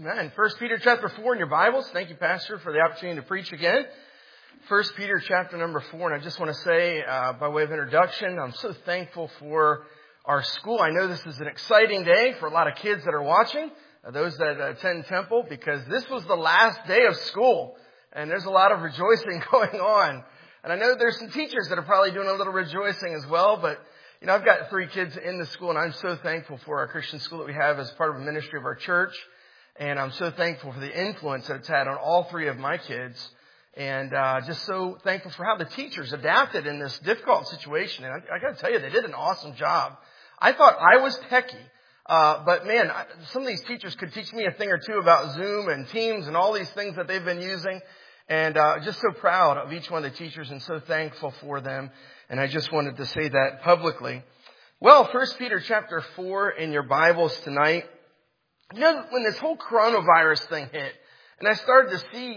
Amen. 1 Peter chapter 4 in your Bibles. Thank you, Pastor, for the opportunity to preach again. 1 Peter chapter number 4. And I just want to say, by way of introduction, I'm so thankful for our school. I know this is an exciting day for a lot of kids that are watching, those that attend Temple, because this was the last day of school. And there's a lot of rejoicing going on. And I know there's some teachers that are probably doing a little rejoicing as well, but you know, I've got 3 kids in the school, and I'm so thankful for our Christian school that we have as part of a ministry of our church. And I'm so thankful for the influence that it's had on all 3 of my kids. And just so thankful for how the teachers adapted in this difficult situation. And I got to tell you, they did an awesome job. I thought I was techie. But man, some of these teachers could teach me a thing or two about Zoom and Teams and all these things that they've been using. And just so proud of each one of the teachers and so thankful for them. And I just wanted to say that publicly. Well, 1 Peter chapter 4 in your Bibles tonight. You know, when this whole coronavirus thing hit, and I started to see,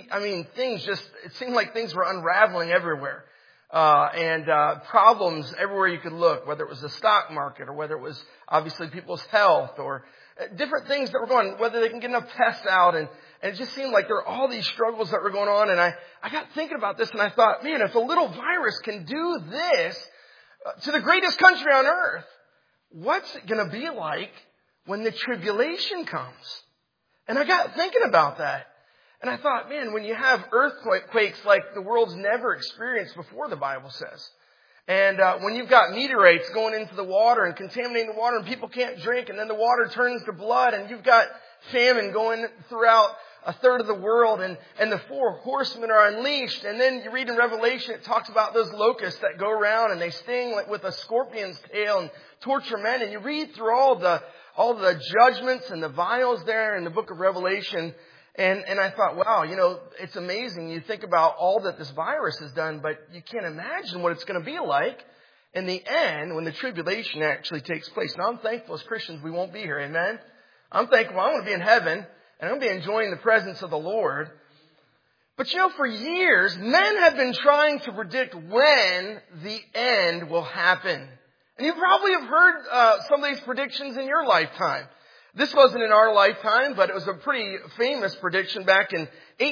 it seemed like things were unraveling everywhere. And problems everywhere you could look, whether it was the stock market or whether it was obviously people's health or different things that were going on, whether they can get enough tests out. And it just seemed like there were all these struggles that were going on. And I got thinking about this and I thought, man, if a little virus can do this to the greatest country on earth, what's it going to be like when the tribulation comes? And I got thinking about that. And I thought, man, when you have earthquakes like the world's never experienced before, the Bible says. And when you've got meteorites going into the water and contaminating the water and people can't drink and then the water turns to blood and you've got famine going throughout a third of the world and the 4 horsemen are unleashed. And then you read in Revelation, it talks about those locusts that go around and they sting like with a scorpion's tail and torture men. And you read through all the judgments and the vials there in the book of Revelation. And I thought, wow, you know, it's amazing. You think about all that this virus has done, but you can't imagine what it's going to be like in the end when the tribulation actually takes place. Now, I'm thankful as Christians we won't be here. Amen. I'm thankful I'm going to be in heaven and I'm going to be enjoying the presence of the Lord. But you know, for years, men have been trying to predict when the end will happen. And you probably have heard some of these predictions in your lifetime. This wasn't in our lifetime, but it was a pretty famous prediction back in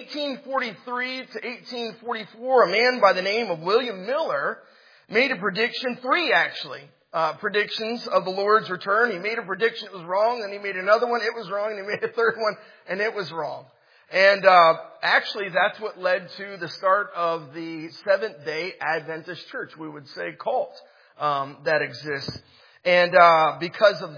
1843 to 1844. A man by the name of William Miller made a prediction, 3 actually, predictions of the Lord's return. He made a prediction, it was wrong, and he made another one, it was wrong, and he made a third one, and it was wrong. And actually, that's what led to the start of the Seventh-day Adventist Church, we would say cult, that exists. And because of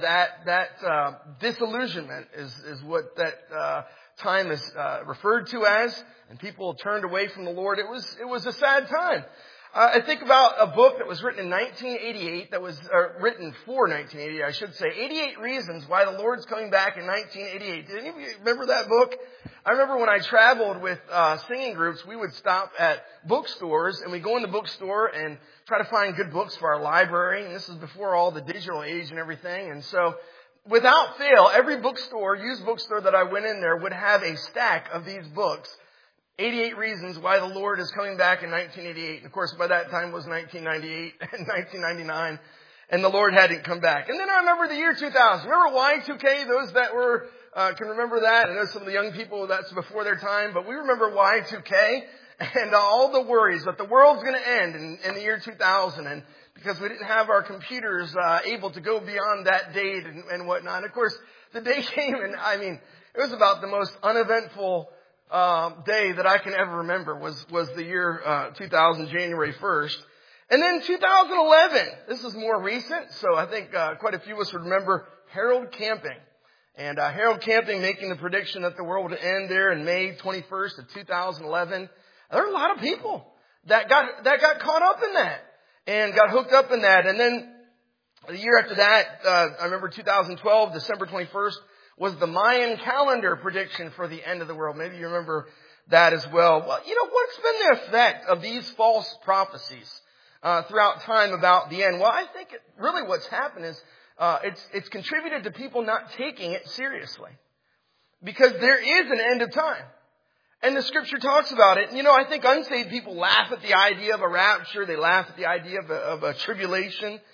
that disillusionment is what that time is referred to as, and people turned away from the Lord. It was a sad time. I think about a book that was written in 1988, that was written for 1988, I should say. 88 Reasons Why the Lord's Coming Back in 1988. Did any of you remember that book? I remember when I traveled with singing groups, we would stop at bookstores, and we'd go in the bookstore and try to find good books for our library. And this is before all the digital age and everything. And so, without fail, every bookstore, used bookstore that I went in there would have a stack of these books. 88 Reasons Why the Lord is Coming Back in 1988. And of course, by that time it was 1998 and 1999. And the Lord hadn't come back. And then I remember the year 2000. Remember Y2K? Those that were can remember that. I know some of the young people, that's before their time. But we remember Y2K and all the worries that the world's going to end in the year 2000. And because we didn't have our computers able to go beyond that date and whatnot. And of course, the day came and it was about the most uneventful day that I can ever remember was the year 2000, January 1st. And then 2011, this is more recent, so I think quite a few of us would remember Harold Camping. And Harold Camping making the prediction that the world would end there in May 21st of 2011. There were a lot of people that got caught up in that and got hooked up in that. And then the year after that, I remember 2012, December 21st, was the Mayan calendar prediction for the end of the world. Maybe you remember that as well. Well, you know, what's been the effect of these false prophecies throughout time about the end? Well, I think really what's happened is it's contributed to people not taking it seriously. Because there is an end of time. And the scripture talks about it. And, you know, I think unsaved people laugh at the idea of a rapture. They laugh at the idea of a tribulation.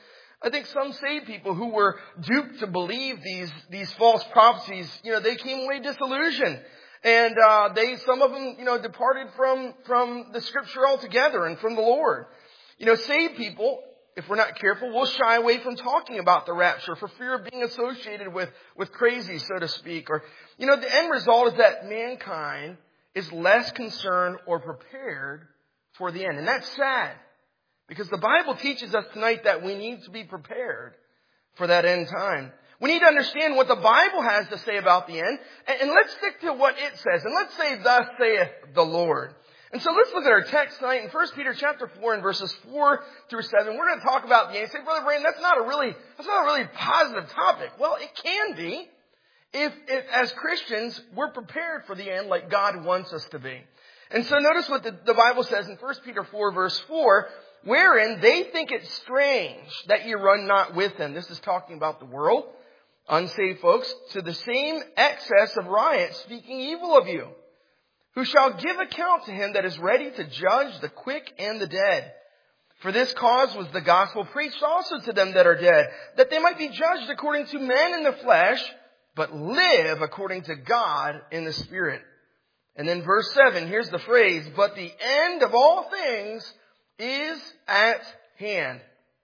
I think some saved people who were duped to believe these false prophecies, they came away disillusioned. And some of them, departed from the Scripture altogether and from the Lord. Saved people, if we're not careful, will shy away from talking about the rapture for fear of being associated with crazy, so to speak. Or, the end result is that mankind is less concerned or prepared for the end. And that's sad, because the Bible teaches us tonight that we need to be prepared for that end time. We need to understand what the Bible has to say about the end. And let's stick to what it says. And let's say, thus saith the Lord. And so let's look at our text tonight in 1 Peter chapter 4 and verses 4 through 7. We're going to talk about the end. You say, Brother Brandon, that's not a really positive topic. Well, it can be if as Christians, we're prepared for the end like God wants us to be. And so notice what the Bible says in 1 Peter 4 verse 4, wherein they think it strange that ye run not with them. This is talking about the world, unsaved folks, to the same excess of riot, speaking evil of you, who shall give account to him that is ready to judge the quick and the dead. For this cause was the gospel preached also to them that are dead, that they might be judged according to men in the flesh, but live according to God in the Spirit. And then verse 7, here's the phrase, but the end of all things is at hand.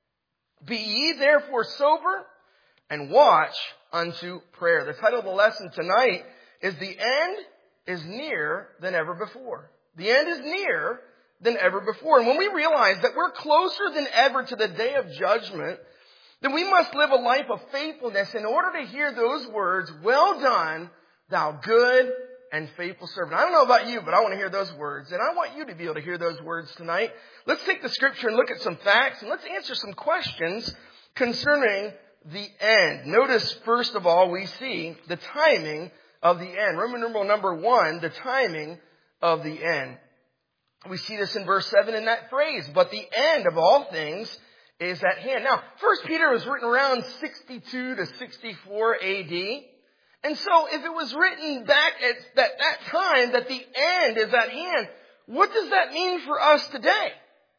Be ye therefore sober and watch unto prayer. The title of the lesson tonight is The End is Nearer Than Ever Before. The end is nearer than ever before. And when we realize that we're closer than ever to the day of judgment, then we must live a life of faithfulness in order to hear those words, well done, thou good and faithful servant. I don't know about you, but I want to hear those words. And I want you to be able to hear those words tonight. Let's take the scripture and look at some facts, and let's answer some questions concerning the end. Notice, first of all, we see the timing of the end. Roman numeral number 1, the timing of the end. We see this in verse 7 in that phrase, but the end of all things is at hand. Now, 1 Peter was written around 62 to 64 AD. And so if it was written back at that time that the end is at hand, what does that mean for us today?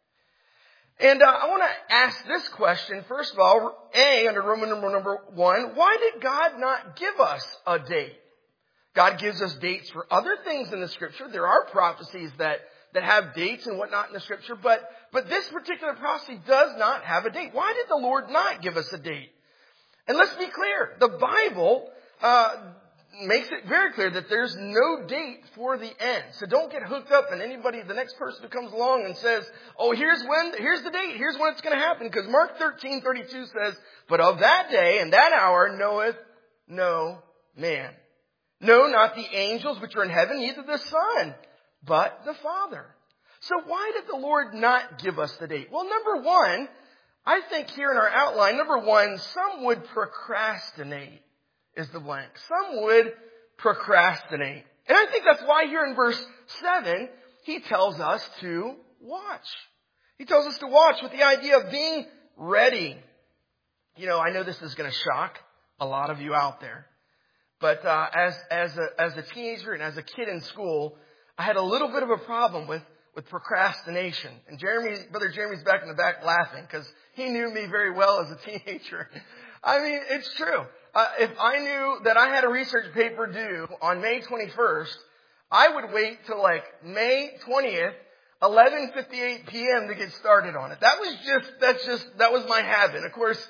And I want to ask this question, first of all, under Roman numeral number 1, why did God not give us a date? God gives us dates for other things in the Scripture. There are prophecies that have dates and whatnot in the Scripture, but this particular prophecy does not have a date. Why did the Lord not give us a date? And let's be clear, the Bible makes it very clear that there's no date for the end. So don't get hooked up and the next person who comes along and says, oh, here's the date, here's when it's going to happen. Because Mark 13:32 says, but of that day and that hour knoweth no man. No, not the angels which are in heaven, neither the Son, but the Father. So why did the Lord not give us the date? Well, number 1, I think here in our outline, number 1, some would procrastinate is the blank. Some would procrastinate. And I think that's why here in verse 7, he tells us to watch. He tells us to watch with the idea of being ready. I know this is going to shock a lot of you out there. But as a teenager and as a kid in school, I had a little bit of a problem with procrastination. And Brother Jeremy's back in the back laughing because he knew me very well as a teenager. I mean, it's true. If I knew that I had a research paper due on May 21st, I would wait till May 20th, 11:58 p.m. to get started on it. That was my habit. Of course,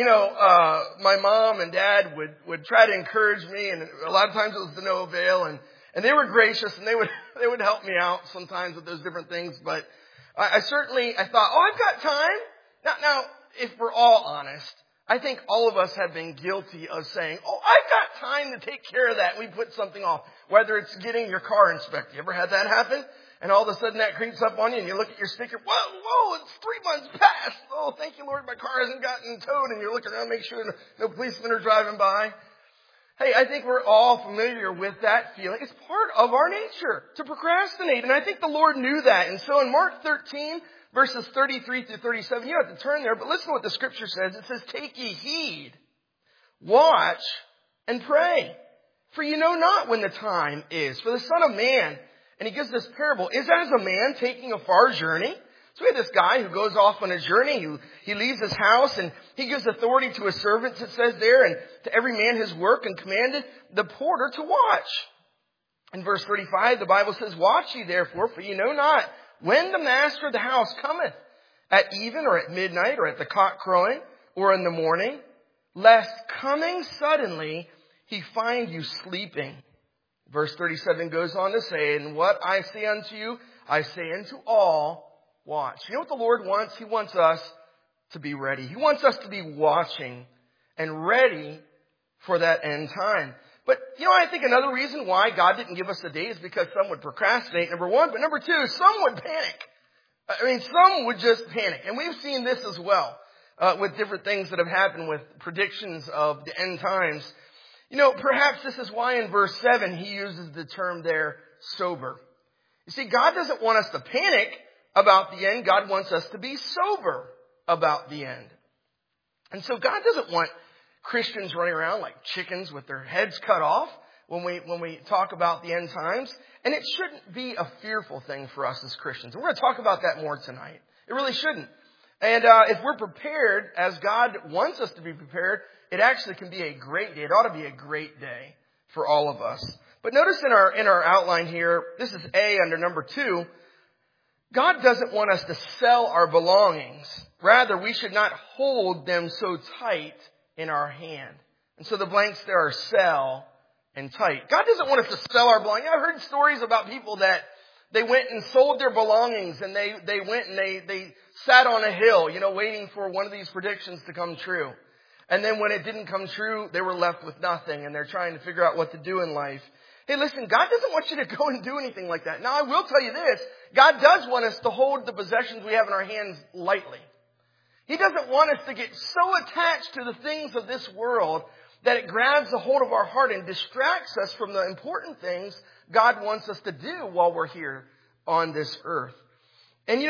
my mom and dad would try to encourage me, and a lot of times it was to no avail, and they were gracious, and they would help me out sometimes with those different things. But I thought, I've got time. Now, if we're all honest, I think all of us have been guilty of saying, I've got time to take care of that. And we put something off, whether it's getting your car inspected. You ever had that happen? And all of a sudden that creeps up on you and you look at your sticker. Whoa, it's 3 months past. Oh, thank you, Lord, my car hasn't gotten towed. And you're looking around, make sure no policemen are driving by. Hey, I think we're all familiar with that feeling. It's part of our nature to procrastinate. And I think the Lord knew that. And so in Mark 13, verses 33 through 37, you don't have to turn there, but listen to what the scripture says. It says, take ye heed, watch, and pray. For you know not when the time is. For the Son of Man, and he gives this parable, is as a man taking a far journey So we had this guy who goes off on a journey. He leaves his house and he gives authority to his servants, it says there, and to every man his work, and commanded the porter to watch. In verse 35, the Bible says, "Watch ye therefore, for ye know not when the master of the house cometh, at even or at midnight or at the cock crowing or in the morning, lest coming suddenly he find you sleeping." Verse 37 goes on to say, "And what I say unto you, I say unto all, watch." You know what the Lord wants? He wants us to be ready. He wants us to be watching and ready for that end time. But, I think another reason why God didn't give us a day is because some would procrastinate, number one. But number two, some would panic. Some would just panic. And we've seen this as well with different things that have happened with predictions of the end times. Perhaps this is why in verse 7 he uses the term there, sober. You see, God doesn't want us to panic about the end. God wants us to be sober about the end. And so God doesn't want Christians running around like chickens with their heads cut off when we talk about the end times. And it shouldn't be a fearful thing for us as Christians. And we're going to talk about that more tonight. It really shouldn't. And if we're prepared as God wants us to be prepared, it actually can be a great day. It ought to be a great day for all of us. But notice in our outline here, this is A under number 2. God doesn't want us to sell our belongings. Rather, we should not hold them so tight in our hand. And so the blanks there are sell and tight. God doesn't want us to sell our belongings. I've heard stories about people that they went and sold their belongings, and they went and they sat on a hill, waiting for one of these predictions to come true. And then when it didn't come true, they were left with nothing, and they're trying to figure out what to do in life. Hey, listen, God doesn't want you to go and do anything like that. Now, I will tell you this. God does want us to hold the possessions we have in our hands lightly. He doesn't want us to get so attached to the things of this world that it grabs a hold of our heart and distracts us from the important things God wants us to do while we're here on this earth. And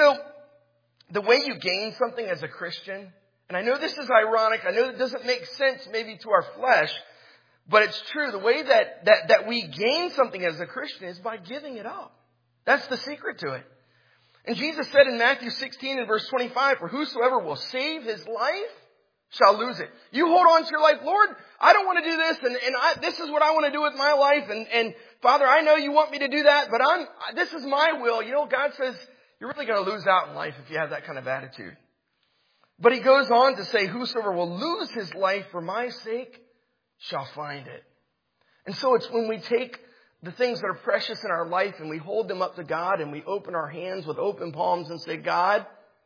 the way you gain something as a Christian, and I know this is ironic, I know it doesn't make sense maybe to our flesh, but it's true. The way that we gain something as a Christian is by giving it up. That's the secret to it. And Jesus said in Matthew 16 and verse 25, "For whosoever will save his life shall lose it." You hold on to your life. Lord, I don't want to do this, and this is what I want to do with my life. And Father, I know you want me to do that, but this is my will. God says you're really going to lose out in life if you have that kind of attitude. But he goes on to say, "Whosoever will lose his life for my sake shall find it." And so it's when we take the things that are precious in our life and we hold them up to God and we open our hands with open palms and say, "God,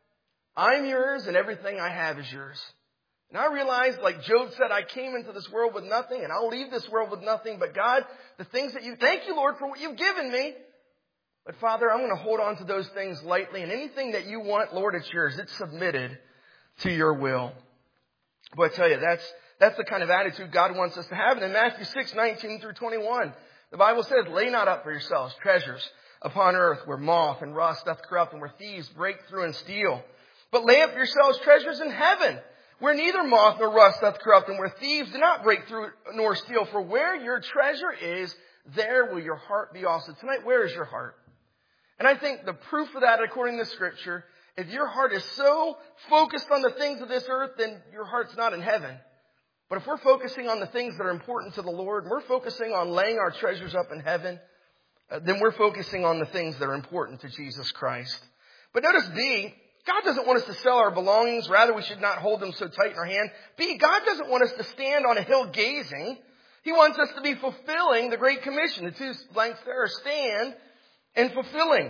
I'm yours and everything I have is yours." And I realize, like Job said, I came into this world with nothing and I'll leave this world with nothing. But God, the things that thank you, Lord, for what you've given me. But Father, I'm going to hold on to those things lightly. And anything that you want, Lord, it's yours. It's submitted to your will. But I tell you, that's the kind of attitude God wants us to have. And in Matthew 6:19 through 21, the Bible says, "Lay not up for yourselves treasures upon earth where moth and rust doth corrupt and where thieves break through and steal. But lay up for yourselves treasures in heaven where neither moth nor rust doth corrupt and where thieves do not break through nor steal. For where your treasure is, there will your heart be also." Tonight, where is your heart? And I think the proof of that, according to Scripture, if your heart is so focused on the things of this earth, then your heart's not in heaven. But if we're focusing on the things that are important to the Lord, we're focusing on laying our treasures up in heaven, then we're focusing on the things that are important to Jesus Christ. But notice B, God doesn't want us to sell our belongings. Rather, we should not hold them so tight in our hand. B, God doesn't want us to stand on a hill gazing. He wants us to be fulfilling the Great Commission. The two blanks there are stand and fulfilling.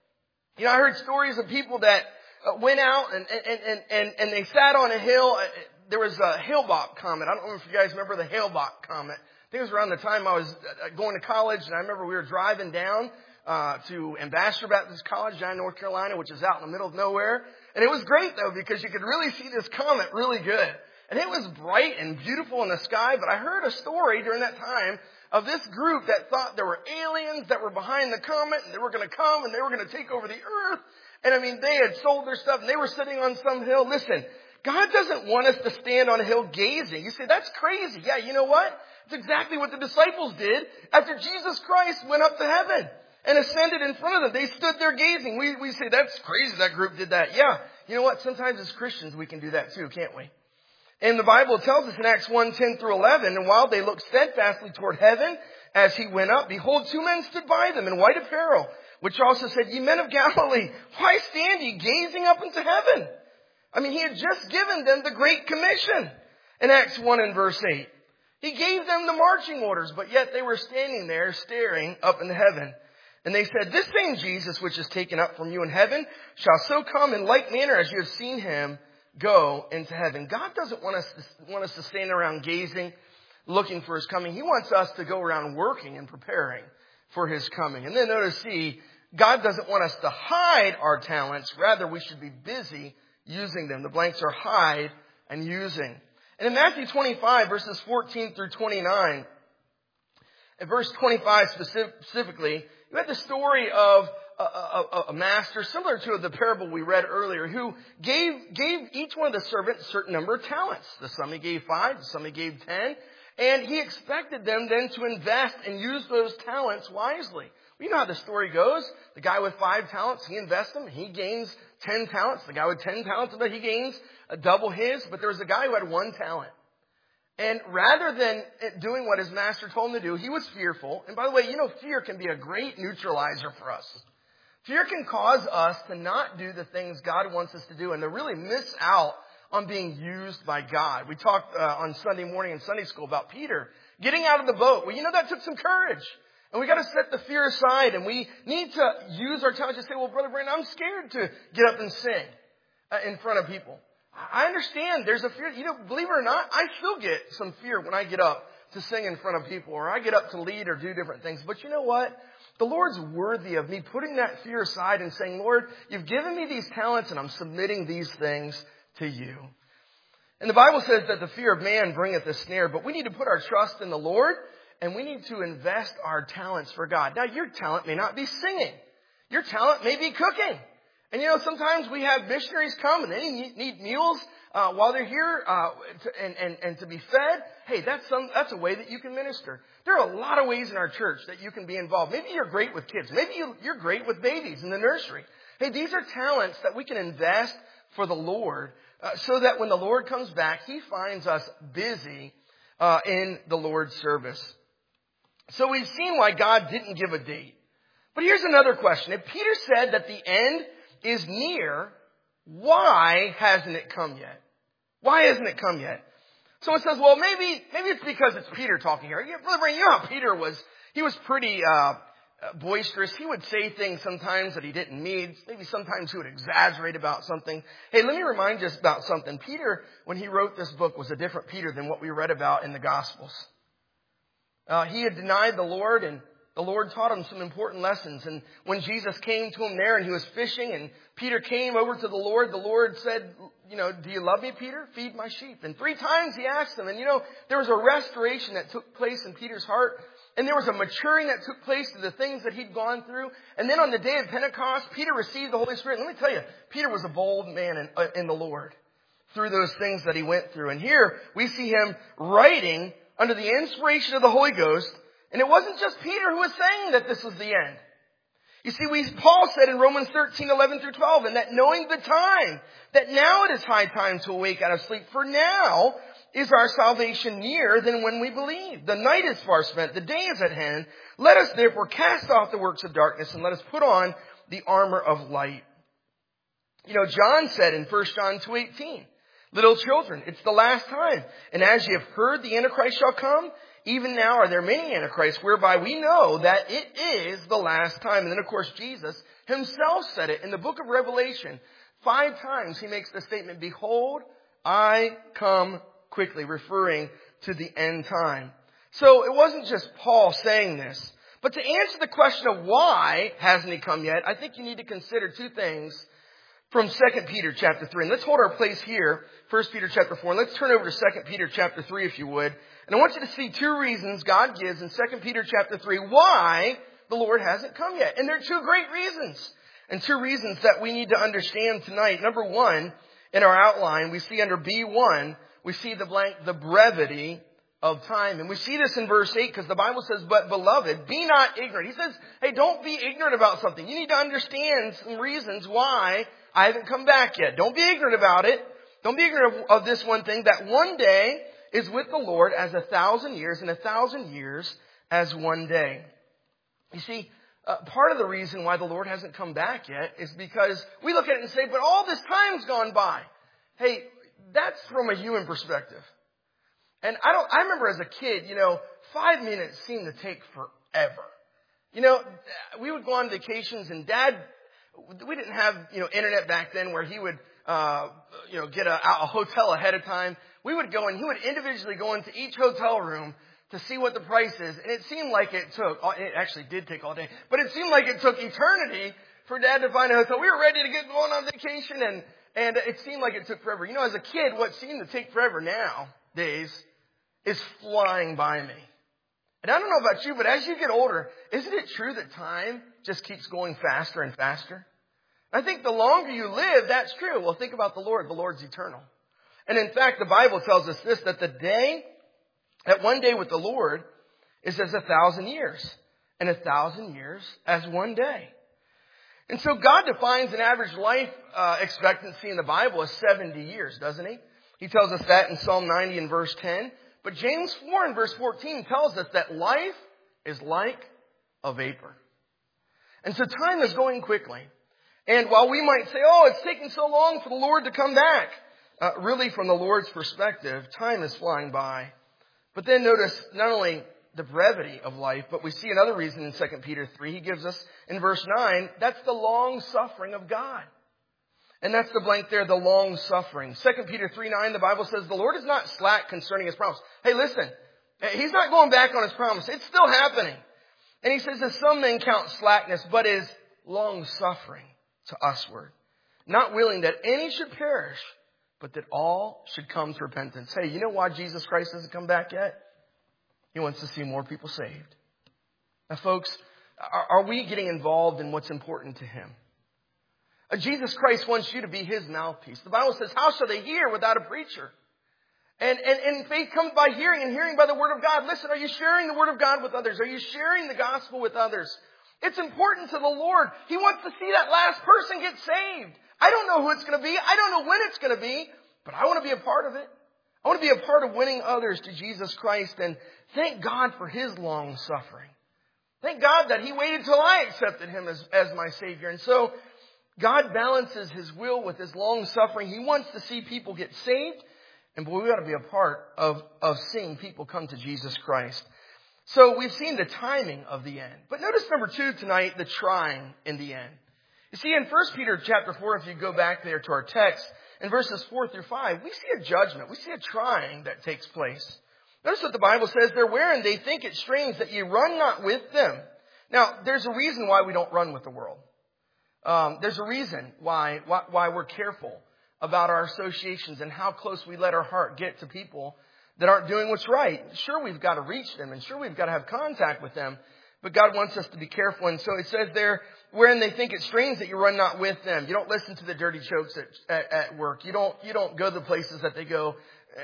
I heard stories of people that went out and they sat on a hill. There was a Hale-Bopp comet. I don't know if you guys remember the Hale-Bopp comet. I think it was around the time I was going to college, and I remember we were driving down to Ambassador Baptist College down in North Carolina, which is out in the middle of nowhere. And it was great, though, because you could really see this comet really good. And it was bright and beautiful in the sky, but I heard a story during that time of this group that thought there were aliens that were behind the comet, and they were going to come, and they were going to take over the earth. And they had sold their stuff, and they were sitting on some hill. Listen, God doesn't want us to stand on a hill gazing. You say, that's crazy. Yeah, you know what? It's exactly what the disciples did after Jesus Christ went up to heaven. and ascended in front of them. They stood there gazing. We say, that's crazy that group did that. Yeah. You know what? Sometimes as Christians we can do that too, can't we? And the Bible tells us in Acts 1:10 through 11, and while they looked steadfastly toward heaven as he went up, behold, two men stood by them in white apparel, which also said, Ye men of Galilee, why stand ye gazing up into heaven? I mean, he had just given them the Great Commission in Acts 1 and verse 8. He gave them the marching orders, but yet they were standing there staring up into heaven. And they said, This same Jesus which is taken up from you in heaven shall so come in like manner as you have seen him go into heaven. God doesn't want us to stand around gazing, looking for his coming. He wants us to go around working and preparing for his coming. And then notice C, God doesn't want us to hide our talents. Rather, we should be busy using them. The blanks are hide and using. And in Matthew 25, verses 14 through 29, in verse 25 specifically, you had the story of a master, similar to the parable we read earlier, who gave each one of the servants a certain number of talents. To some he gave 5, to some he gave 10. And he expected them then to invest and use those talents wisely. Well, you know how the story goes. The guy with 5 talents, he invests them. He gains 10 talents. The guy with 10 talents, he gains double his. But there was a guy who had 1 talent. And rather than doing what his master told him to do, he was fearful. And by the way, you know, fear can be a great neutralizer for us. Fear can cause us to not do the things God wants us to do and to really miss out on being used by God. We talked on Sunday morning in Sunday school about Peter getting out of the boat. Well, you know, that took some courage. And we got to set the fear aside, and we need to use our talent to say, well, Brother Brandon, I'm scared to get up and sing in front of people. I understand there's a fear. You know, believe it or not, I still get some fear when I get up to sing in front of people, or I get up to lead or do different things. But you know what? The Lord's worthy of me putting that fear aside and saying, Lord, you've given me these talents and I'm submitting these things to you. And the Bible says that the fear of man bringeth a snare, but we need to put our trust in the Lord and we need to invest our talents for God. Now, your talent may not be singing. Your talent may be cooking. And you know, sometimes we have missionaries come and they need meals while they're here and to be fed. Hey, that's a way that you can minister. There are a lot of ways in our church that you can be involved. Maybe you're great with kids. Maybe you're great with babies in the nursery. Hey, these are talents that we can invest for the Lord so that when the Lord comes back, he finds us busy in the Lord's service. So we've seen why God didn't give a date. But here's another question. If Peter said that the end is near, why hasn't it come yet? Why hasn't it come yet? Someone says, well, maybe it's because it's Peter talking here. Yeah, Brother Brandon, you know how Peter was. He was pretty boisterous. He would say things sometimes that he didn't mean. Maybe sometimes he would exaggerate about something. Hey, let me remind you about something. Peter, when he wrote this book, was a different Peter than what we read about in the Gospels. He had denied the Lord, and the Lord taught him some important lessons. And when Jesus came to him there and he was fishing and Peter came over to the Lord said, you know, do you love me, Peter? Feed my sheep. And 3 times he asked him. And you know, there was a restoration that took place in Peter's heart. And there was a maturing that took place to the things that he'd gone through. And then on the day of Pentecost, Peter received the Holy Spirit. And let me tell you, Peter was a bold man in the Lord through those things that he went through. And here we see him writing under the inspiration of the Holy Ghost. And it wasn't just Peter who was saying that this was the end. You see, Paul said in Romans 13:11 through 12, and that knowing the time, that now it is high time to awake out of sleep, for now is our salvation nearer than when we believed. The night is far spent, the day is at hand. Let us therefore cast off the works of darkness and let us put on the armor of light. You know, John said in 1 John 2:18, little children, it's the last time. And as you have heard the Antichrist shall come, even now are there many antichrists, whereby we know that it is the last time. And then, of course, Jesus himself said it in the book of Revelation. 5 times he makes the statement, behold, I come quickly, referring to the end time. So it wasn't just Paul saying this. But to answer the question of why hasn't he come yet, I think you need to consider 2 things from 2 Peter chapter 3. And let's hold our place here, 1 Peter chapter 4. And let's turn over to 2 Peter chapter 3, if you would. And I want you to see 2 reasons God gives in 2 Peter chapter 3 why the Lord hasn't come yet. And there are 2 great reasons. And 2 reasons that we need to understand tonight. Number 1, in our outline, we see under B1, we see the blank, the brevity of time. And we see this in verse 8 because the Bible says, but beloved, be not ignorant. He says, hey, don't be ignorant about something. You need to understand some reasons why I haven't come back yet. Don't be ignorant about it. Don't be ignorant of this one thing, that one day is with the Lord as 1,000 years, and 1,000 years as one day. You see, part of the reason why the Lord hasn't come back yet is because we look at it and say, but all this time's gone by. Hey, that's from a human perspective. And I remember as a kid, 5 minutes seemed to take forever. We would go on vacations and Dad, we didn't have, internet back then where he would, get a hotel ahead of time. We would go and he would individually go into each hotel room to see what the price is. And it seemed like it actually did take all day, but it seemed like it took eternity for Dad to find a hotel. We were ready to get going on vacation and it seemed like it took forever. As a kid, what seemed to take forever nowadays is flying by me. And I don't know about you, but as you get older, isn't it true that time just keeps going faster and faster? I think the longer you live, that's true. Well, think about the Lord. The Lord's eternal. And in fact, the Bible tells us this, that one day with the Lord is as 1,000 years, and 1,000 years as one day. And so God defines an average life expectancy in the Bible as 70 years, doesn't he? He tells us that in Psalm 90 and verse 10. But James 4 and verse 14 tells us that life is like a vapor. And so time is going quickly. And while we might say, it's taking so long for the Lord to come back, really from the Lord's perspective, time is flying by. But then notice not only the brevity of life, but we see another reason in 2 Peter 3. He gives us in verse 9, that's the long suffering of God. And that's the blank there, the long suffering. 2 Peter 3:9, the Bible says, the Lord is not slack concerning his promise. Hey, listen, he's not going back on his promise. It's still happening. And he says, as some men count slackness, but is long suffering to usward, not willing that any should perish, but that all should come to repentance. Hey, you know why Jesus Christ hasn't come back yet? He wants to see more people saved. Now, folks, are we getting involved in what's important to him? Jesus Christ wants you to be his mouthpiece. The Bible says, how shall they hear without a preacher? And faith comes by hearing, and hearing by the word of God. Listen, are you sharing the word of God with others? Are you sharing the gospel with others? It's important to the Lord. He wants to see that last person get saved. I don't know who it's going to be. I don't know when it's going to be, but I want to be a part of it. I want to be a part of winning others to Jesus Christ, and thank God for his long suffering. Thank God that he waited till I accepted him as my Savior. And so God balances his will with his long suffering. He wants to see people get saved. And boy, we got to be a part of seeing people come to Jesus Christ. So we've seen the timing of the end. But notice number 2 tonight, the trying in the end. You see, in 1 Peter chapter 4, if you go back there to our text, in verses 4 through 5, we see a judgment. We see a trying that takes place. Notice what the Bible says there, wherein they think it strange that ye run not with them. Now, there's a reason why we don't run with the world. There's a reason why we're careful about our associations and how close we let our heart get to people that aren't doing what's right. Sure, we've got to reach them, and sure, we've got to have contact with them, but God wants us to be careful. And so it says there, wherein they think it strange that you run not with them. You don't listen to the dirty jokes at work. You don't go to the places that they go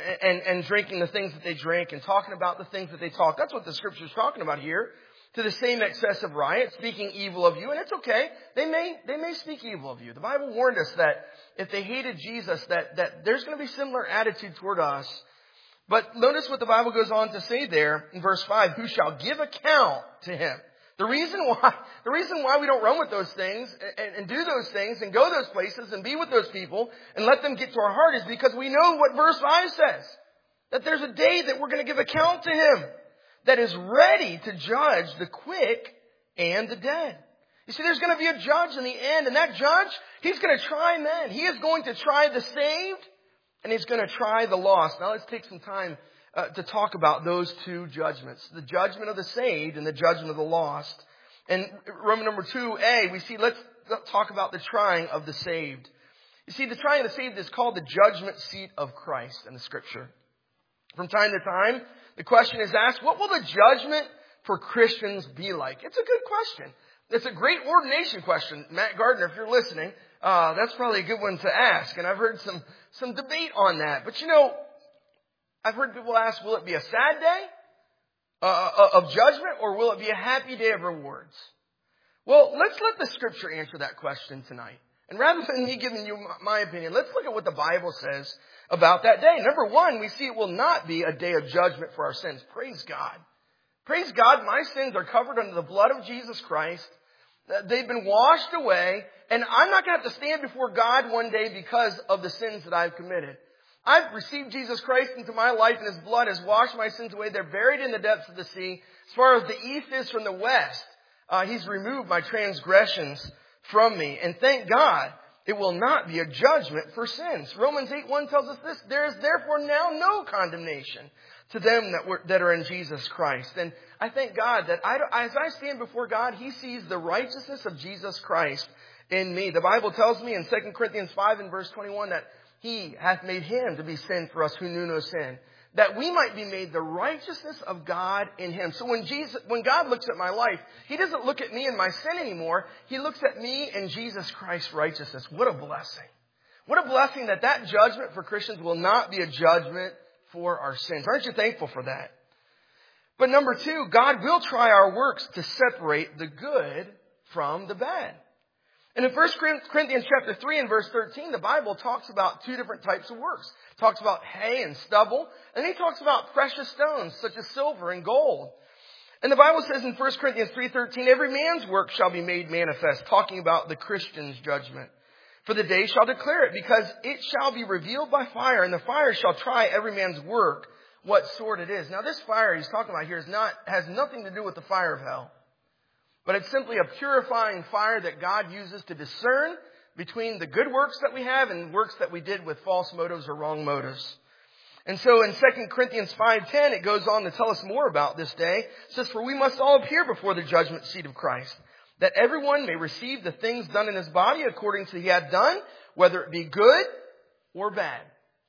and drinking the things that they drink and talking about the things that they talk. That's what the scripture's talking about here. To the same excessive riot, speaking evil of you. And it's okay. They may speak evil of you. The Bible warned us that if they hated Jesus, that there's going to be similar attitude toward us. But notice what the Bible goes on to say there in verse 5, who shall give account to him. The reason why we don't run with those things and do those things and go those places and be with those people and let them get to our heart is because we know what verse 5 says. That there's a day that we're going to give account to him that is ready to judge the quick and the dead. You see, there's going to be a judge in the end, and that judge, he's going to try men. He is going to try the saved, and he's going to try the lost. Now let's take some time to talk about those two judgments. The judgment of the saved and the judgment of the lost. And Roman number 2a, we see, let's talk about the trying of the saved. You see, the trying of the saved is called the judgment seat of Christ in the scripture. From time to time, the question is asked, what will the judgment for Christians be like? It's a good question. It's a great ordination question. Matt Gardner, if you're listening, that's probably a good one to ask. And I've heard some debate on that. But I've heard people ask, will it be a sad day of judgment, or will it be a happy day of rewards? Well, let's let the Scripture answer that question tonight. And rather than me giving you my opinion, let's look at what the Bible says about that day. Number one, we see it will not be a day of judgment for our sins. Praise God. Praise God, my sins are covered under the blood of Jesus Christ. They've been washed away, and I'm not going to have to stand before God one day because of the sins that I've committed. I've received Jesus Christ into my life, and His blood has washed my sins away. They're buried in the depths of the sea. As far as the east is from the west, He's removed my transgressions from me. And thank God, it will not be a judgment for sins. Romans 8:1 tells us this: there is therefore now no condemnation to them that are in Jesus Christ. And I thank God that as I stand before God, He sees the righteousness of Jesus Christ in me. The Bible tells me in 2 Corinthians 5 and verse 21 that He hath made Him to be sin for us who knew no sin, that we might be made the righteousness of God in Him. So when God looks at my life, He doesn't look at me and my sin anymore. He looks at me and Jesus Christ's righteousness. What a blessing. What a blessing that judgment for Christians will not be a judgment for our sins. Aren't you thankful for that? But number two, God will try our works to separate the good from the bad. And in 1 Corinthians chapter 3 and verse 13, the Bible talks about two different types of works. It talks about hay and stubble, and then He talks about precious stones such as silver and gold. And the Bible says in 1 Corinthians 3:13, every man's work shall be made manifest, talking about the Christian's judgment. For the day shall declare it, because it shall be revealed by fire, and the fire shall try every man's work, what sort it is. Now this fire He's talking about here has nothing to do with the fire of hell. But it's simply a purifying fire that God uses to discern between the good works that we have and works that we did with false motives or wrong motives. And so in 2 Corinthians 5:10, it goes on to tell us more about this day. It says, for we must all appear before the judgment seat of Christ, that everyone may receive the things done in his body according to he had done, whether it be good or bad.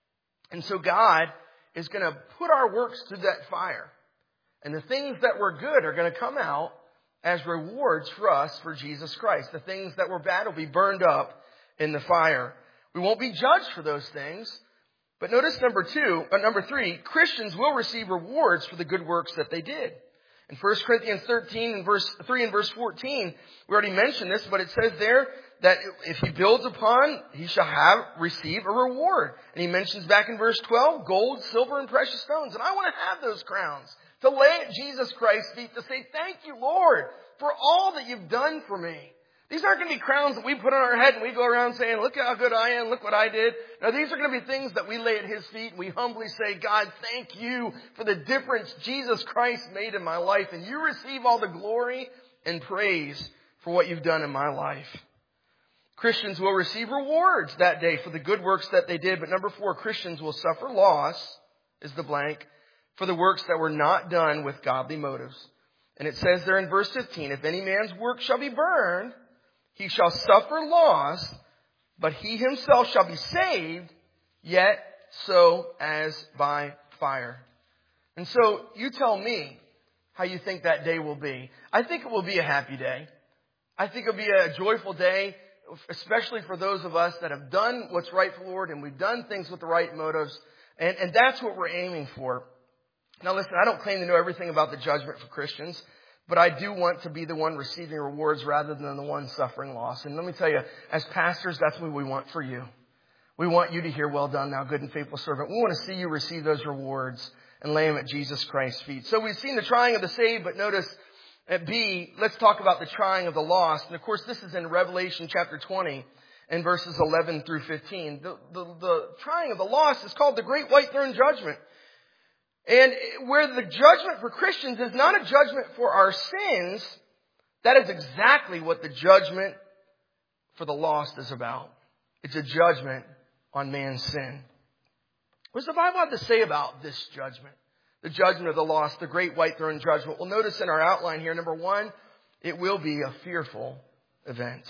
And so God is going to put our works through that fire. And the things that were good are going to come out as rewards for us for Jesus Christ. The things that were bad will be burned up in the fire. We won't be judged for those things. But notice number three, Christians will receive rewards for the good works that they did. In 1 Corinthians 13 and verse 3 and verse 14, we already mentioned this, but it says there that if he builds upon, he shall receive a reward. And he mentions back in verse 12, gold, silver, and precious stones. And I want to have those crowns to lay at Jesus Christ's feet to say, thank you, Lord, for all that you've done for me. These aren't going to be crowns that we put on our head and we go around saying, look how good I am, look what I did. No, these are going to be things that we lay at His feet and we humbly say, God, thank you for the difference Jesus Christ made in my life. And you receive all the glory and praise for what you've done in my life. Christians will receive rewards that day for the good works that they did. But number 4, Christians will suffer loss, is the blank, for the works that were not done with godly motives. And it says there in verse 15, if any man's work shall be burned, he shall suffer loss, but he himself shall be saved, yet so as by fire. And so you tell me how you think that day will be. I think it will be a happy day. I think it will be a joyful day, especially for those of us that have done what's right for the Lord and we've done things with the right motives. And that's what we're aiming for. Now listen, I don't claim to know everything about the judgment for Christians, but I do want to be the one receiving rewards rather than the one suffering loss. And let me tell you, as pastors, that's what we want for you. We want you to hear, well done, thou good and faithful servant. We want to see you receive those rewards and lay them at Jesus Christ's feet. So we've seen the trying of the saved, but notice at B, let's talk about the trying of the lost. And of course, this is in Revelation chapter 20 and verses 11 through 15. The trying of the lost is called the Great White Throne Judgment. And where the judgment for Christians is not a judgment for our sins, that is exactly what the judgment for the lost is about. It's a judgment on man's sin. What does the Bible have to say about this judgment? The judgment of the lost, the Great White Throne Judgment. Well, notice in our outline here, number 1, it will be a fearful event.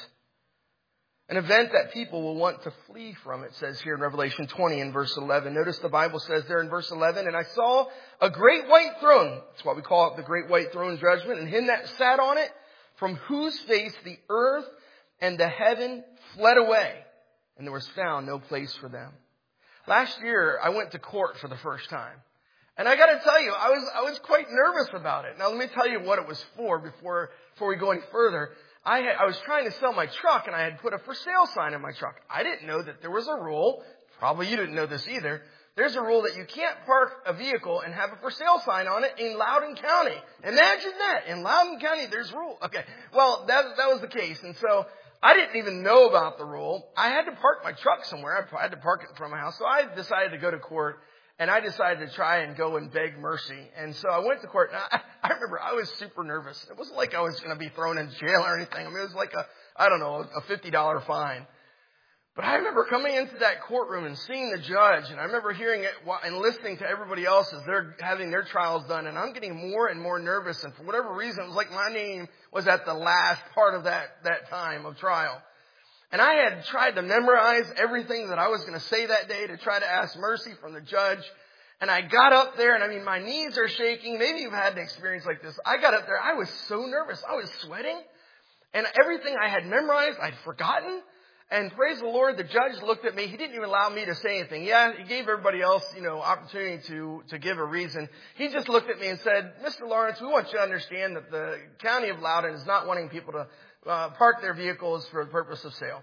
An event that people will want to flee from, it says here in Revelation 20 and verse 11. Notice the Bible says there in verse 11, and I saw a great white throne. That's why we call it the Great White Throne Judgment. And him that sat on it, from whose face the earth and the heaven fled away, and there was found no place for them. Last year, I went to court for the first time. And I got to tell you, I was quite nervous about it. Now let me tell you what it was for before we go any further. I was trying to sell my truck, and I had put a for sale sign in my truck. I didn't know that there was a rule. Probably you didn't know this either. There's a rule that you can't park a vehicle and have a for sale sign on it in Loudoun County. Imagine that. In Loudoun County, there's a rule. Okay. Well, that was the case. And so I didn't even know about the rule. I had to park my truck somewhere. I had to park it in front of my house. So I decided to go to court, and I decided to try and go and beg mercy. And so I went to court. And I remember I was super nervous. It wasn't like I was going to be thrown in jail or anything. I mean, it was like a $50 fine. But I remember coming into that courtroom and seeing the judge, and I remember hearing it and listening to everybody else as they're having their trials done, and I'm getting more and more nervous, and for whatever reason, it was like my name was at the last part of that time of trial. And I had tried to memorize everything that I was going to say that day to try to ask mercy from the judge. And I got up there, and I mean, my knees are shaking. Maybe you've had an experience like this. I got up there. I was so nervous. I was sweating. And everything I had memorized, I'd forgotten. And praise the Lord, the judge looked at me. He didn't even allow me to say anything. Yeah, he gave everybody else, opportunity to give a reason. He just looked at me and said, Mr. Lawrence, we want you to understand that the county of Loudoun is not wanting people to park their vehicles for the purpose of sale.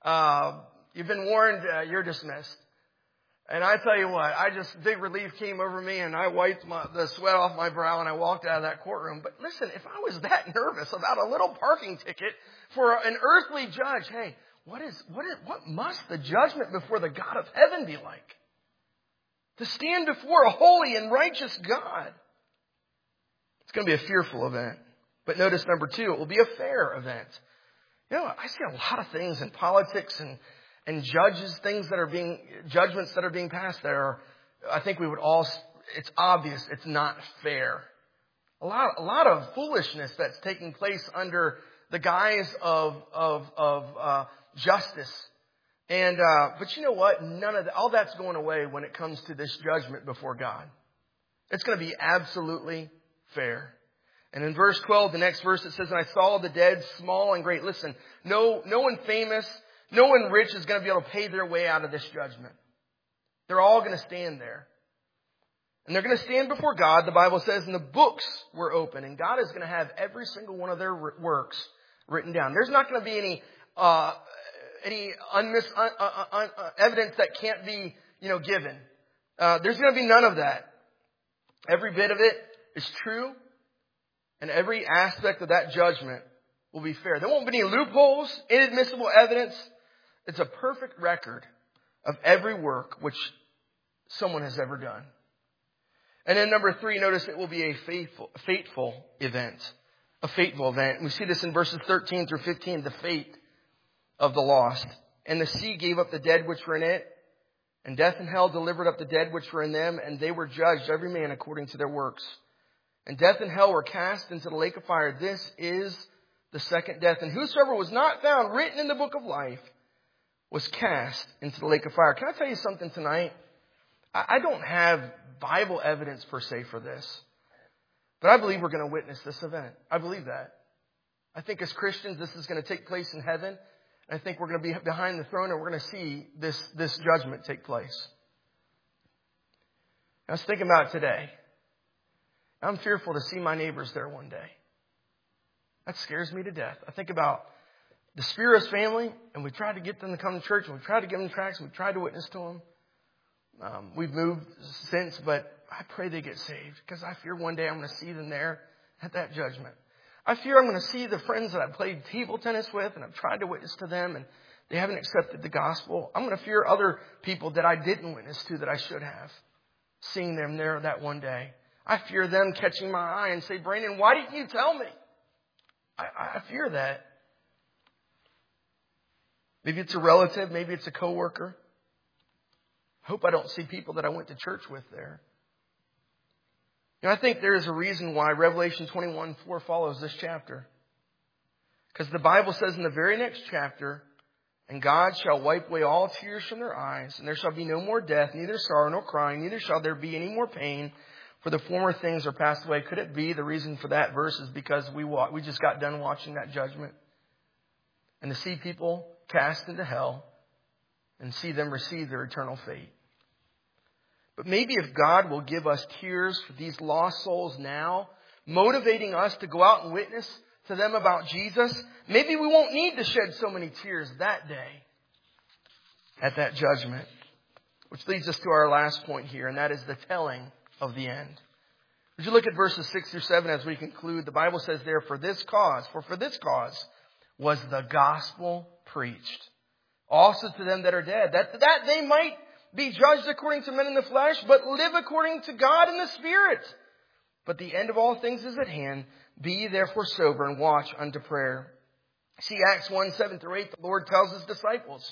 You've been warned, you're dismissed. And I tell you what, big relief came over me, and I wiped the sweat off my brow, and I walked out of that courtroom. But listen, if I was that nervous about a little parking ticket for an earthly judge, hey, what must the judgment before the God of heaven be like? To stand before a holy and righteous God. It's going to be a fearful event. But notice number 2, it will be a fair event. I see a lot of things in politics and judgments that are being passed there. I think it's obvious it's not fair. A lot of foolishness that's taking place under the guise of justice. And, but you know what? All that's going away when it comes to this judgment before God. It's going to be absolutely fair. And in verse 12, the next verse, it says, and I saw the dead, small and great. Listen, no one famous, no one rich is going to be able to pay their way out of this judgment. They're all going to stand there. And they're going to stand before God, the Bible says, and the books were open. And God is going to have every single one of their works written down. There's not going to be any evidence that can't be, given. There's going to be none of that. Every bit of it is true. And every aspect of that judgment will be fair. There won't be any loopholes, inadmissible evidence. It's a perfect record of every work which someone has ever done. And then number 3, notice it will be a fateful event. A fateful event. We see this in verses 13 through 15, the fate of the lost. And the sea gave up the dead which were in it, and death and hell delivered up the dead which were in them, and they were judged, every man according to their works. And death and hell were cast into the lake of fire. This is the second death. And whosoever was not found written in the book of life was cast into the lake of fire. Can I tell you something tonight? I don't have Bible evidence per se for this. But I believe we're going to witness this event. I believe that. I think as Christians, this is going to take place in heaven. I think we're going to be behind the throne, and we're going to see this judgment take place. I was thinking about it today. I'm fearful to see my neighbors there one day. That scares me to death. I think about the Spears family, and we tried to get them to come to church, and we tried to give them tracts, and we tried to witness to them. We've moved since, but I pray they get saved, because I fear one day I'm going to see them there at that judgment. I fear I'm going to see the friends that I played table tennis with, and I've tried to witness to them, and they haven't accepted the gospel. I'm going to fear other people that I didn't witness to that I should have, seeing them there that one day. I fear them catching my eye and say, Brandon, why didn't you tell me? I fear that. Maybe it's a relative. Maybe it's a coworker. I hope I don't see people that I went to church with there. I think there is a reason why Revelation 21:4 follows this chapter. Because the Bible says in the very next chapter, and God shall wipe away all tears from their eyes, and there shall be no more death, neither sorrow nor crying, neither shall there be any more pain, for the former things are passed away. Could it be the reason for that verse is because we just got done watching that judgment? And to see people cast into hell and see them receive their eternal fate. But maybe if God will give us tears for these lost souls now, motivating us to go out and witness to them about Jesus, maybe we won't need to shed so many tears that day at that judgment. Which leads us to our last point here, and that is the telling of the end. As you look at verses 6 through 7 as we conclude, the Bible says there, for this cause was the gospel preached. Also to them that are dead, that they might be judged according to men in the flesh, but live according to God in the Spirit. But the end of all things is at hand. Be ye therefore sober and watch unto prayer. See Acts 1, 7 through 8, the Lord tells his disciples,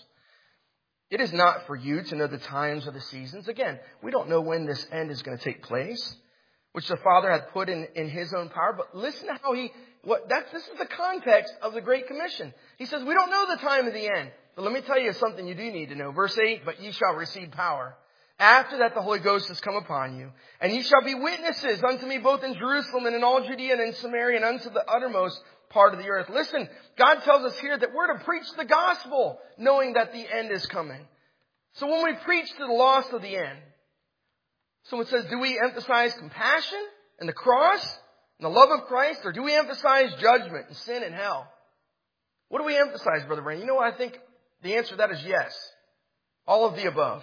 it is not for you to know the times or the seasons. Again, we don't know when this end is going to take place, which the Father hath put in his own power. But listen to how this is the context of the Great Commission. He says, we don't know the time of the end. But let me tell you something you do need to know. Verse 8, but ye shall receive power. After that the Holy Ghost has come upon you. And ye shall be witnesses unto me both in Jerusalem and in all Judea and in Samaria and unto the uttermost part of the earth. Listen, God tells us here that we're to preach the gospel, knowing that the end is coming. So when we preach to the lost of the end, someone says, do we emphasize compassion and the cross and the love of Christ, or do we emphasize judgment and sin and hell? What do we emphasize, Brother Brandon? You know what? I think the answer to that is yes. All of the above.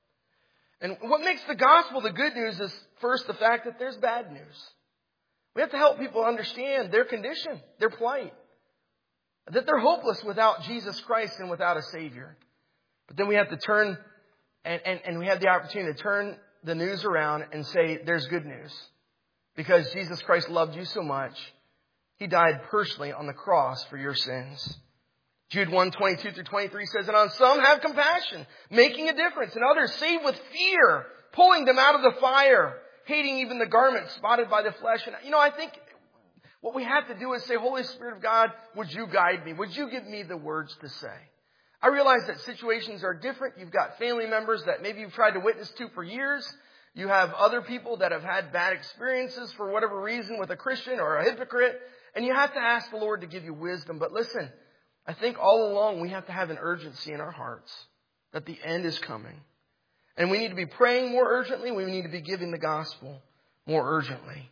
And what makes the gospel the good news is first the fact that there's bad news. We have to help people understand their condition, their plight. That they're hopeless without Jesus Christ and without a Savior. But then we have to turn, and we have the opportunity to turn the news around and say there's good news. Because Jesus Christ loved you so much, He died personally on the cross for your sins. Jude 1, 22 through 23 says, and on some have compassion, making a difference, and others save with fear, pulling them out of the fire, hating even the garment spotted by the flesh. And I think what we have to do is say, Holy Spirit of God, would you guide me? Would you give me the words to say? I realize that situations are different. You've got family members that maybe you've tried to witness to for years. You have other people that have had bad experiences for whatever reason with a Christian or a hypocrite. And you have to ask the Lord to give you wisdom. But listen, I think all along we have to have an urgency in our hearts that the end is coming. And we need to be praying more urgently. We need to be giving the gospel more urgently.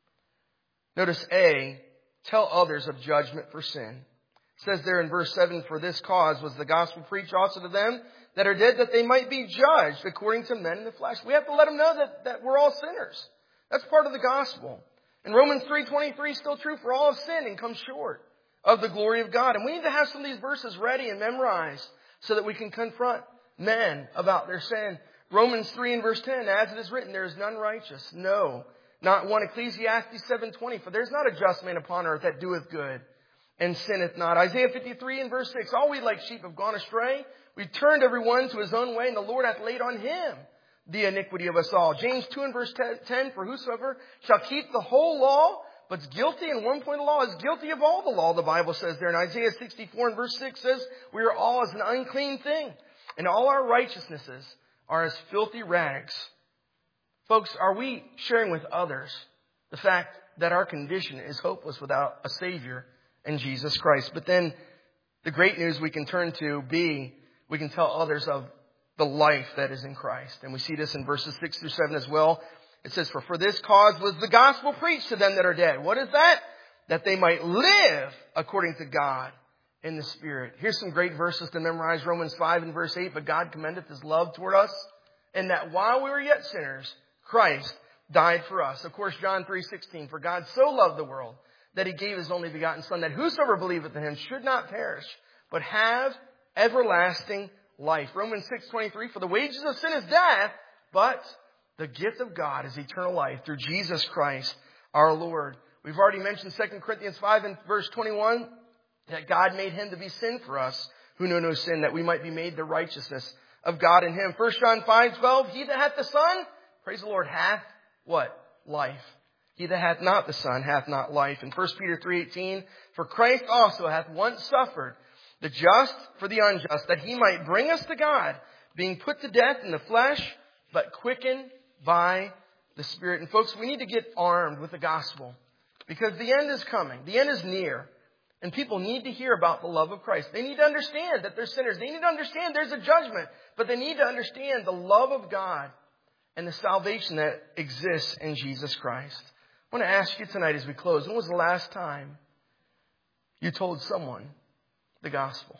Notice A, tell others of judgment for sin. It says there in verse 7, for this cause was the gospel preached also to them that are dead, that they might be judged according to men in the flesh. We have to let them know that we're all sinners. That's part of the gospel. And Romans 3:23 is still true, for all have sinned and come short of the glory of God. And we need to have some of these verses ready and memorized so that we can confront men about their sin. Romans 3 and verse 10, as it is written, there is none righteous, no, not one. Ecclesiastes 7:20, for there is not a just man upon earth that doeth good and sinneth not. Isaiah 53 and verse 6, all we like sheep have gone astray. We turned every one to his own way, and the Lord hath laid on him the iniquity of us all. James 2 and verse 10, for whosoever shall keep the whole law, but is guilty in one point of law, is guilty of all the law, the Bible says there. And Isaiah 64 and verse 6 says, we are all as an unclean thing, and all our righteousnesses are as filthy rags. Folks, are we sharing with others the fact that our condition is hopeless without a Savior in Jesus Christ? But then the great news we can turn to be, we can tell others of the life that is in Christ. And we see this in verses 6 through 7 as well. It says, for this cause was the gospel preached to them that are dead. What is that? That they might live according to God in the Spirit. Here's some great verses to memorize. Romans 5 and verse 8. But God commendeth his love toward us, and that while we were yet sinners, Christ died for us. Of course, John 3:16. For God so loved the world that he gave his only begotten Son, that whosoever believeth in him should not perish, but have everlasting life. Romans 6:23. For the wages of sin is death, but the gift of God is eternal life through Jesus Christ our Lord. We've already mentioned 2 Corinthians 5 and verse 21, that God made him to be sin for us who know no sin, that we might be made the righteousness of God in him. 1 John 5:12, he that hath the Son, praise the Lord, hath what? Life. He that hath not the Son hath not life. In 1 Peter 3:18, for Christ also hath once suffered the just for the unjust, that he might bring us to God, being put to death in the flesh, but quickened by the Spirit. And folks, we need to get armed with the gospel, because the end is coming. The end is near. And people need to hear about the love of Christ. They need to understand that they're sinners. They need to understand there's a judgment, but they need to understand the love of God and the salvation that exists in Jesus Christ. I want to ask you tonight as we close, when was the last time you told someone the gospel?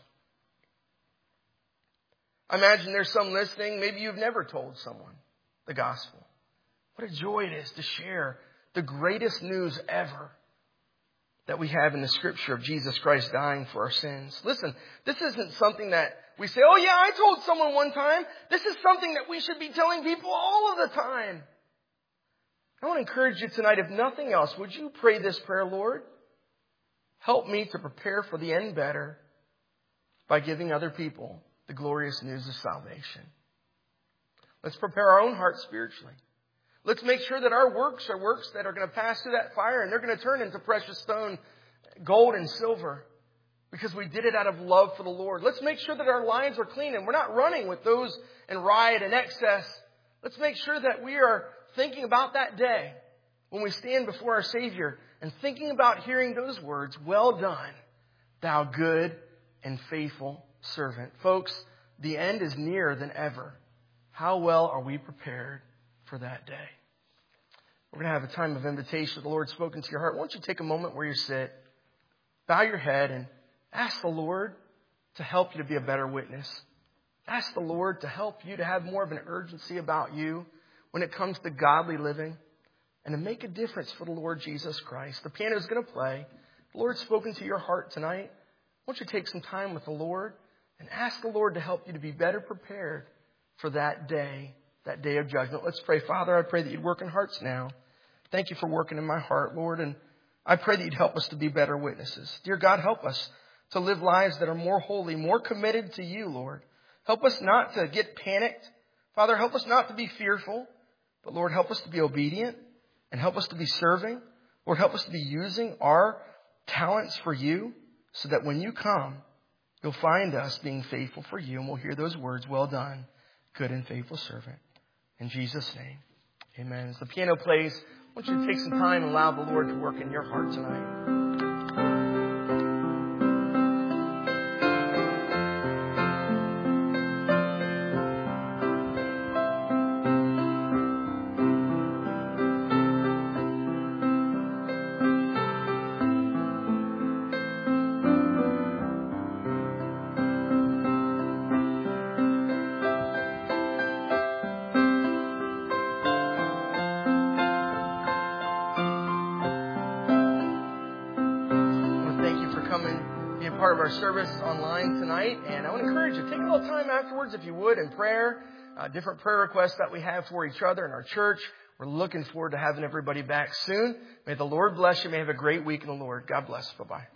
I imagine there's some listening, maybe you've never told someone the gospel. What a joy it is to share the greatest news ever that we have in the Scripture of Jesus Christ dying for our sins. Listen, this isn't something that we say, oh yeah, I told someone one time. This is something that we should be telling people all of the time. I want to encourage you tonight, if nothing else, would you pray this prayer, Lord? Help me to prepare for the end better by giving other people the glorious news of salvation. Let's prepare our own hearts spiritually. Let's make sure that our works are works that are going to pass through that fire and they're going to turn into precious stone, gold and silver, because we did it out of love for the Lord. Let's make sure that our lives are clean and we're not running with those in riot and excess. Let's make sure that we are thinking about that day when we stand before our Savior and thinking about hearing those words, well done, thou good and faithful servant. Folks, the end is nearer than ever. How well are we prepared for that day? We're going to have a time of invitation. The Lord's spoken to your heart. Why don't you take a moment where you sit, bow your head, and ask the Lord to help you to be a better witness. Ask the Lord to help you to have more of an urgency about you when it comes to godly living and to make a difference for the Lord Jesus Christ. The piano is going to play. The Lord's spoken to your heart tonight. Why don't you take some time with the Lord and ask the Lord to help you to be better prepared for that day of judgment. Let's pray. Father, I pray that you'd work in hearts now. Thank you for working in my heart, Lord. And I pray that you'd help us to be better witnesses. Dear God, help us to live lives that are more holy, more committed to you, Lord. Help us not to get panicked. Father, help us not to be fearful. But Lord, help us to be obedient and help us to be serving. Lord, help us to be using our talents for you so that when you come, you'll find us being faithful for you, and we'll hear those words, well done, good and faithful servant. In Jesus' name, amen. As the piano plays, I want you to take some time and allow the Lord to work in your heart tonight. Part of our service online tonight, and I want to encourage you, take a little time afterwards if you would in prayer, different prayer requests that we have for each other in our church. We're looking forward to having everybody back soon. May the Lord bless you. May have a great week in the Lord. God bless. Bye-bye.